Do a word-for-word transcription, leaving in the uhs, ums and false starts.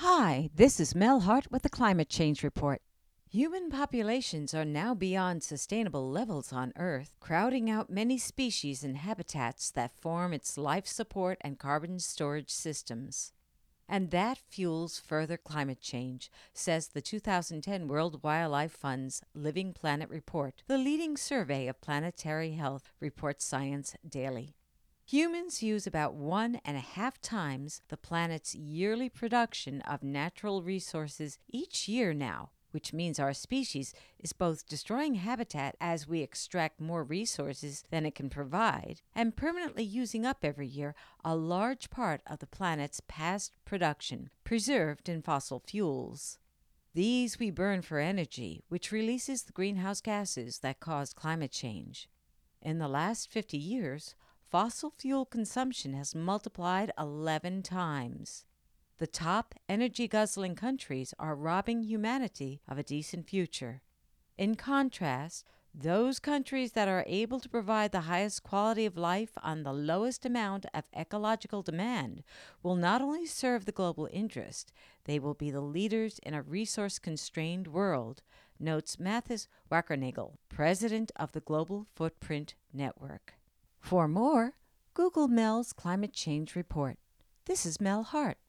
Hi, this is Mel Hart with the Climate Change Report. Human populations are now beyond sustainable levels on Earth, crowding out many species and habitats that form its life support and carbon storage systems. And that fuels further climate change, says the two thousand ten World Wildlife Fund's Living Planet Report, the leading survey of planetary health, reports Science Daily. Humans use about one and a half times the planet's yearly production of natural resources each year now, which means our species is both destroying habitat as we extract more resources than it can provide and permanently using up every year a large part of the planet's past production, preserved in fossil fuels. These we burn for energy, which releases the greenhouse gases that cause climate change. In the last fifty years, fossil fuel consumption has multiplied eleven times. The top energy-guzzling countries are robbing humanity of a decent future. In contrast, those countries that are able to provide the highest quality of life on the lowest amount of ecological demand will not only serve the global interest, they will be the leaders in a resource-constrained world, notes Mathis Wackernagel, president of the Global Footprint Network. For more, Google Mel's Climate Change Report. This is Mel Hart.